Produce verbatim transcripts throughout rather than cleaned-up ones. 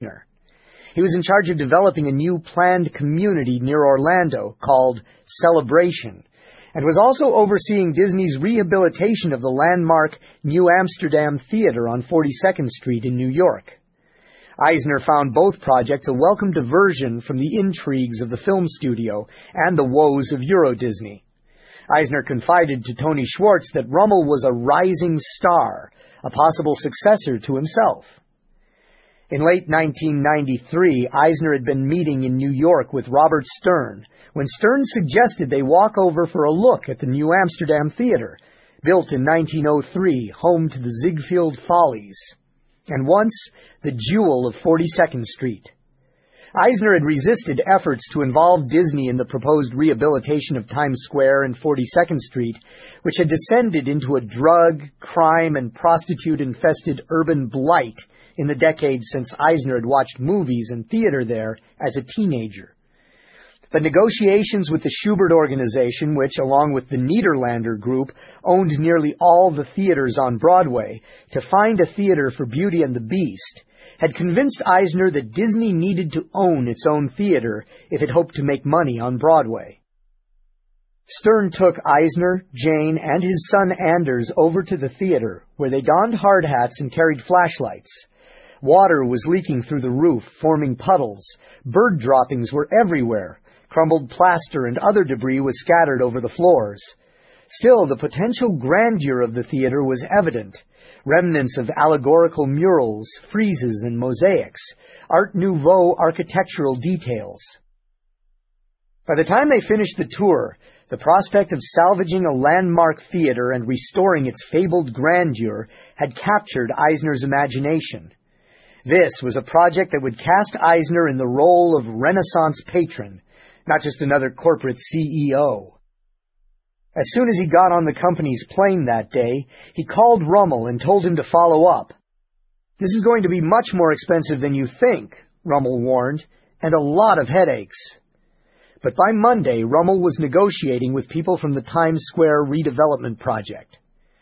Eisner. He was in charge of developing a new planned community near Orlando called Celebration, and was also overseeing Disney's rehabilitation of the landmark New Amsterdam Theater on forty-second Street in New York. Eisner found both projects a welcome diversion from the intrigues of the film studio and the woes of Euro Disney. Eisner confided to Tony Schwartz that Rummel was a rising star, a possible successor to himself. In late nineteen ninety-three, Eisner had been meeting in New York with Robert Stern when Stern suggested they walk over for a look at the New Amsterdam Theater, built in nineteen oh three, home to the Ziegfeld Follies, and once the jewel of forty-second Street. Eisner had resisted efforts to involve Disney in the proposed rehabilitation of Times Square and forty-second Street, which had descended into a drug, crime, and prostitute-infested urban blight in the decades since Eisner had watched movies and theater there as a teenager. But negotiations with the Schubert Organization, which, along with the Niederlander Group, owned nearly all the theaters on Broadway, to find a theater for Beauty and the Beast, had convinced Eisner that Disney needed to own its own theater if it hoped to make money on Broadway. Stern took Eisner, Jane, and his son Anders over to the theater, where they donned hard hats and carried flashlights. Water was leaking through the roof, forming puddles. Bird droppings were everywhere. Crumbled plaster and other debris was scattered over the floors. Still, the potential grandeur of the theater was evident. Remnants of allegorical murals, friezes, and mosaics, Art Nouveau architectural details. By the time they finished the tour, the prospect of salvaging a landmark theater and restoring its fabled grandeur had captured Eisner's imagination. This was a project that would cast Eisner in the role of Renaissance patron, not just another corporate C E O. As soon as he got on the company's plane that day, he called Rummel and told him to follow up. "This is going to be much more expensive than you think," Rummel warned, "and a lot of headaches." But by Monday, Rummel was negotiating with people from the Times Square redevelopment project.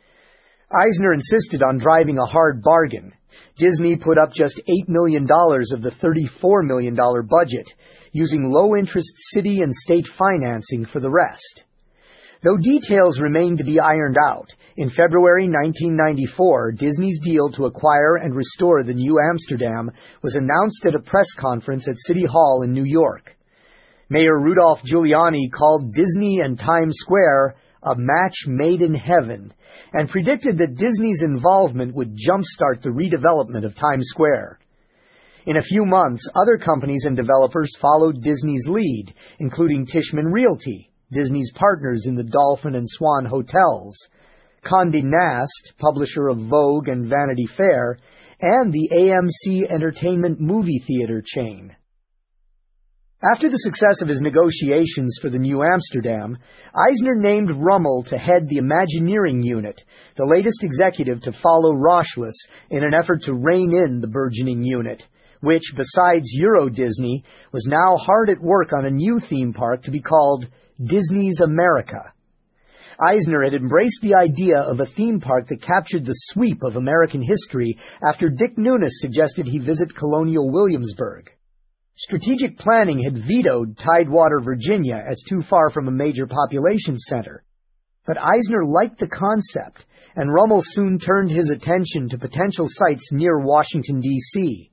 Eisner insisted on driving a hard bargain. Disney put up just eight million dollars of the thirty-four million dollars budget, using low-interest city and state financing for the rest. Though details remained to be ironed out, in February nineteen ninety-four, Disney's deal to acquire and restore the New Amsterdam was announced at a press conference at City Hall in New York. Mayor Rudolph Giuliani called Disney and Times Square a match made in heaven, and predicted that Disney's involvement would jumpstart the redevelopment of Times Square. In a few months, other companies and developers followed Disney's lead, including Tishman Realty, Disney's partners in the Dolphin and Swan hotels, Condé Nast, publisher of Vogue and Vanity Fair, and the A M C Entertainment movie theater chain. After the success of his negotiations for the New Amsterdam, Eisner named Rummel to head the Imagineering unit, the latest executive to follow Rochless in an effort to rein in the burgeoning unit, which, besides Euro Disney, was now hard at work on a new theme park to be called Disney's America. Eisner had embraced the idea of a theme park that captured the sweep of American history after Dick Nunis suggested he visit Colonial Williamsburg. Strategic planning had vetoed Tidewater, Virginia, as too far from a major population center. But Eisner liked the concept, and Rummel soon turned his attention to potential sites near Washington, D C